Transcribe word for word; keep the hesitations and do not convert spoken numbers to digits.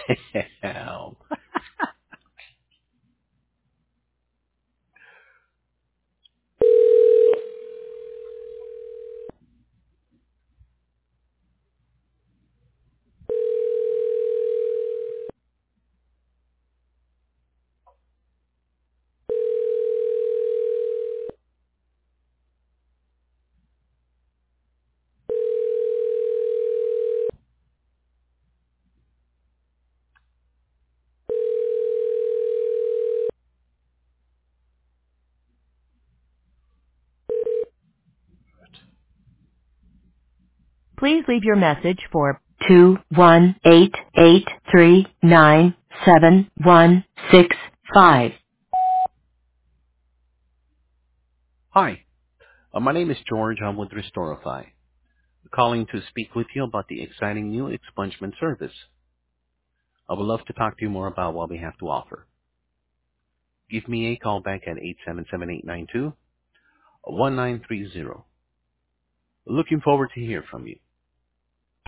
Hell. Please leave your message for two one eight eight three nine seven one six five. Hi, uh, my name is George. I'm with Restorify, calling to speak with you about the exciting new expungement service. I would love to talk to you more about what we have to offer. Give me a call back at eight seven seven, eight nine two, one nine three zero. Looking forward to hear from you.